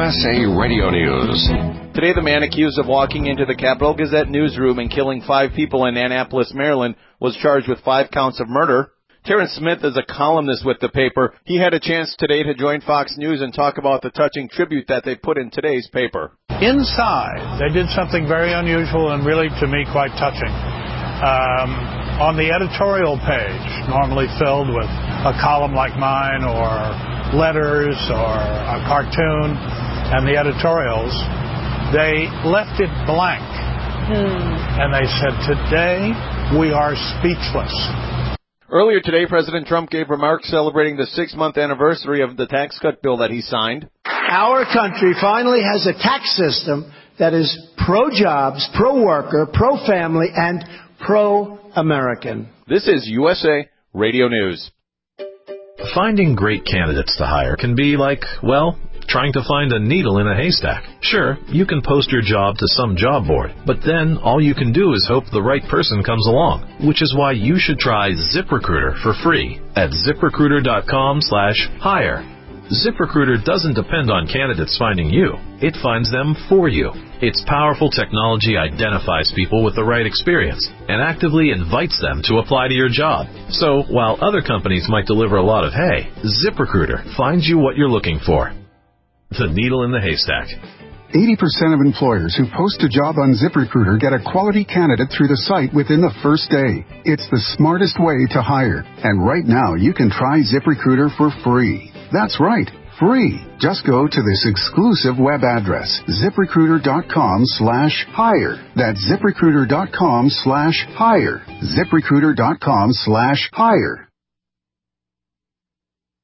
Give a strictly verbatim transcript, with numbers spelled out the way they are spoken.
S A Radio News. Today, the man accused of walking into the Capital Gazette newsroom and killing five people in Annapolis, Maryland, was charged with five counts of murder. Terrence Smith is a columnist with the paper. He had a chance today to join Fox News and talk about the touching tribute that they put in today's paper. Inside, they did something very unusual and really, to me, quite touching. Um, on the editorial page, normally filled with a column like mine or letters or a cartoon, and the editorials, they left it blank. Hmm. And they said, today we are speechless. Earlier today, President Trump gave remarks celebrating the six-month anniversary of the tax cut bill that he signed. Our country finally has a tax system that is pro-jobs, pro-worker, pro-family, and pro-American. This is U S A Radio News. Finding great candidates to hire can be like, well, trying to find a needle in a haystack. Sure, you can post your job to some job board, but then all you can do is hope the right person comes along, which is why you should try ZipRecruiter for free at ZipRecruiter.com slash hire. ZipRecruiter doesn't depend on candidates finding you. It finds them for you. Its powerful technology identifies people with the right experience and actively invites them to apply to your job. So, while other companies might deliver a lot of hay, ZipRecruiter finds you what you're looking for. The needle in the haystack. eighty percent of employers who post a job on ZipRecruiter get a quality candidate through the site within the first day. It's the smartest way to hire. And right now, you can try ZipRecruiter for free. That's right, free. Just go to this exclusive web address, ZipRecruiter.com slash hire. That's ZipRecruiter.com slash hire. ZipRecruiter.com slash hire.